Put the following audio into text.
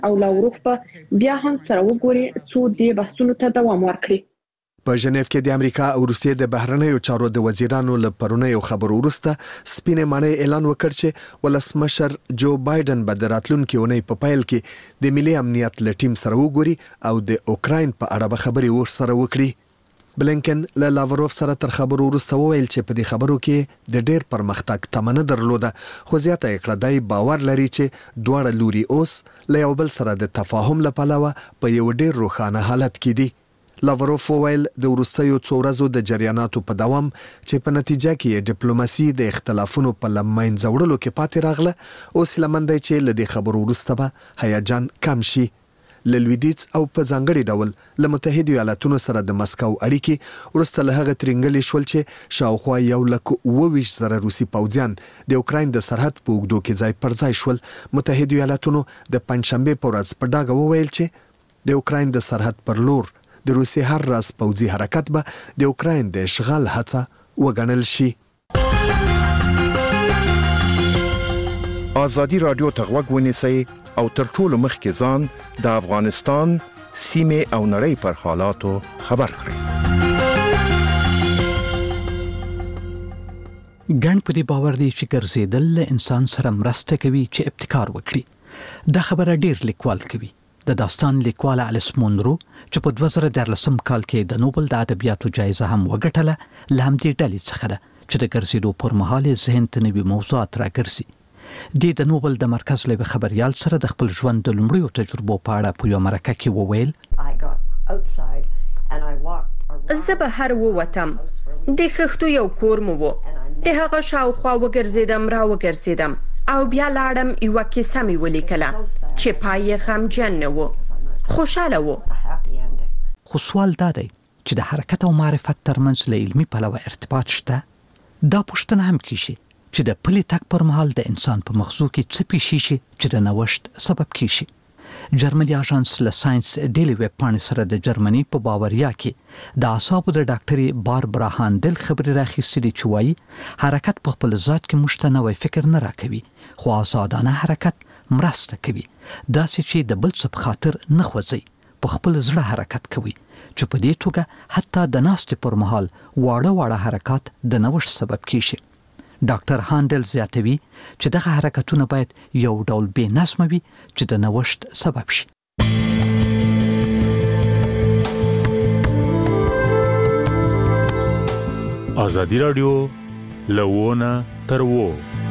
او لاوروف بیا هم سره وګوري څو دې بحثونو ته دوام ورکړي. په ژنیف کې د امریکا او روسیې د بهرنیو چارو د وزیرانو له پرونیو خبرو وروسته سپینې ماڼۍ اعلان وکړ چې ولسمشر جو بایدن به د راتلونکي اونۍ په پیل کې د ملي امنیت له ټیم سره وګوري او د اوکراین په اړه به خبرې ورسره وکړي. بلینکن له لاوروف سره تر خبرو وروسته وویل چې په دې خبرو کې د ډېر پرمختګ تمه درلوده، خو زیاته یې کړه دی باور لري چې دواړه لوري اوس له یو بل سره د تفاهم له پلوه په یو ډېر روښانه حالت کې دي. لاوروف وویل د وروستیو څو ورځو د جریاناتو په دوام چې په نتیجه کې ډیپلوماسي د اختلافونو په لمنځه وړلو کې پاتې راغله، اوس هیله مند دی چې له دې خبرو وروسته به هیجان کم شي. له لویدیځ او په ځانګړي ډول له متحده ایالاتونو سره د مسکو اړیکې وروسته له هغه ترنګلې شول چې شاوخوا 1,20,000 روسي پوځیان د اوکراین د سرحد په اوږدو کې ځای پر ځای شول. متحده ایالاتونو د پنځشنبه په ورځ په ډاګه وویل چې د اوکراین د سرحد پر لور د روسي هر راز پوځي حرکت به د اوکراین د اشغال هڅه وګڼل شي. آزادي رادیو ته غوږ ونیسئ او تر ټولو مخکې ځان د افغانستان سیمې او نړۍ پر حالاتو خبر کړئ. ګڼ په دې باور دی چې ګرځېدل له انسان سره مرسته کوي چې ابتکار وکړي. دا خبره ډېر لیکوال کوي. د داستان لیکوال الیس مونرو چې په 2014 کال کې د نوبل د ادبیاتو جایزه هم وګټله، له همدې ډلې څخه ده چې د ګرځېدو پر مهال ذهن ته نوي موضوعات راګرځي. د نوبل د مرکز له خبريال سره د خپل ژوند د لومړیو تجربو په اړه په یو مرکه کې وویل: زه بهر ووتم، د خښتو یو کور مو وو، د هغه شاوخوا وګرځېدم را وګرځېدم او بیا لاړم یو کیسه مې ولیکله چې پای غمجن نه و، خوشاله و. خو سوال دا دی چې د حرکت او معرفت ترمنځ له علمي پلوه ارتباط شته. دا پوښتنه هم کیږي چې د پلي تګ پر مهال د انسان په مغزو کې څه پیښ شي چې د نوښت سبب کیږي. جرمني اژانس له ساينس ډیلی ویب پاڼې سره د جرمني په باوریا کې د اعصابو د ډاکټري باربرا هاندل خبرې راخیستې دي چې وایي حرکت په خپل ذات کې موږ ته نوی فکر نه راکوي، خو آزادانه حرکت مرسته کوي، داسې چې د بل څه په خاطر نه خوځي، په خپل زړه حرکت کوي، چې په دې توګه حتی د ناستې پر مهال واړه حرکات د نوښت سبب کیږي. ډاکټر هاندل زیاتوي چې دغه حرکتونه باید یو ډول بې نظمه وي چې د نوښت سبب شي. آزادي رادیو لوونه تر وو